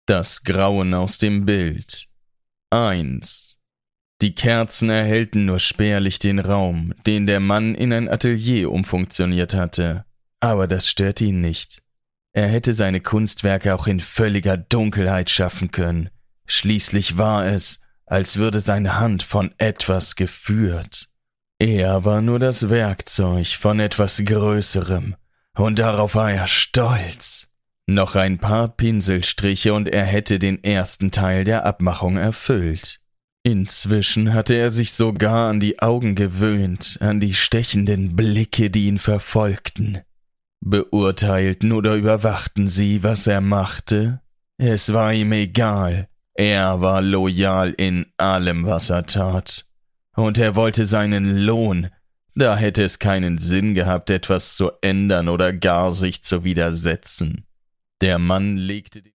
Das Grauen aus dem Bild. 1. Die Kerzen erhellten nur spärlich den Raum, den der Mann in ein Atelier umfunktioniert hatte. Aber das störte ihn nicht. Er hätte seine Kunstwerke auch in völliger Dunkelheit schaffen können. Schließlich war es, als würde seine Hand von etwas geführt. Er war nur das Werkzeug von etwas Größerem, und darauf war er stolz. Noch ein paar Pinselstriche und er hätte den ersten Teil der Abmachung erfüllt. Inzwischen hatte er sich sogar an die Augen gewöhnt, an die stechenden Blicke, die ihn verfolgten. Beurteilten oder überwachten sie, was er machte? Es war ihm egal. Er war loyal in allem, was er tat. Und er wollte seinen Lohn. Da hätte es keinen Sinn gehabt, etwas zu ändern oder gar sich zu widersetzen. Der Mann legte